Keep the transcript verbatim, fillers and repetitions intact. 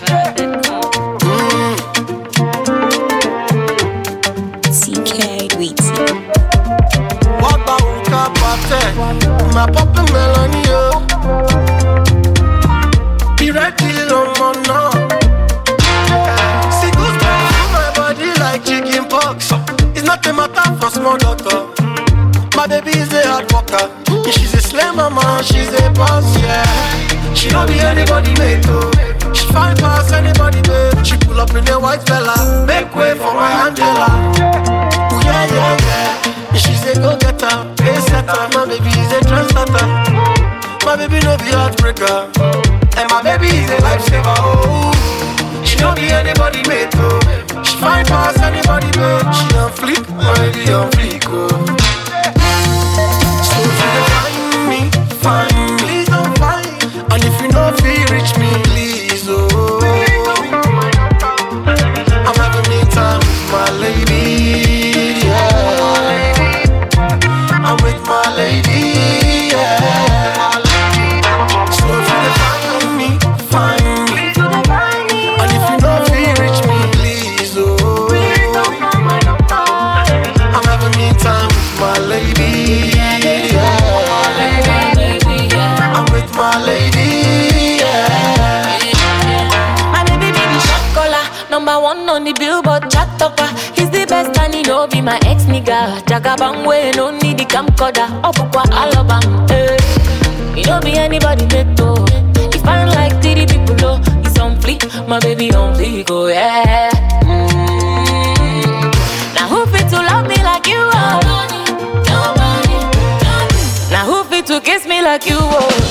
C K Dweezy. What about Uka Pate? My papa melody, yo. Be ready, no no. See goose on my body like chicken pox. It's not a matter for small doctor. My baby is a hard worker. She's a slay mama, she's a boss, yeah. She don't be anybody mate, though. She fine past anybody, babe. She pull up in a white fella. Make way for my Angela. Ooh, yeah, yeah, yeah. She's a go-getter, a setter. My baby is a translator. My baby no be heartbreaker. And my baby is a lifesaver, oh. She don't be anybody mate, though. She fine past anybody, babe. She on fleek, my baby on fleek, oh. So if you find me, find me, please don't find. And if you know feel reach me, please, oh. I'm having me time with my lady, yeah. I'm with my lady, yeah. So if you find me, find me. And if you know feel reach me, please, oh. I'm having me time with my lady, yeah. I'm with my lady, yeah. My baby be the chocolate, number one on the Billboard chart topper. He's the best and he know be my ex nigga. Jagabang way, no need the camcorder. Opukwa alabang, eh. He don't be anybody beto. He fine like three people low. He's on fleek, my baby on fleek, oh yeah. Mm. Now who fit to love me like you are? Nobody, nobody, nobody. Now who fit to kiss me like you are?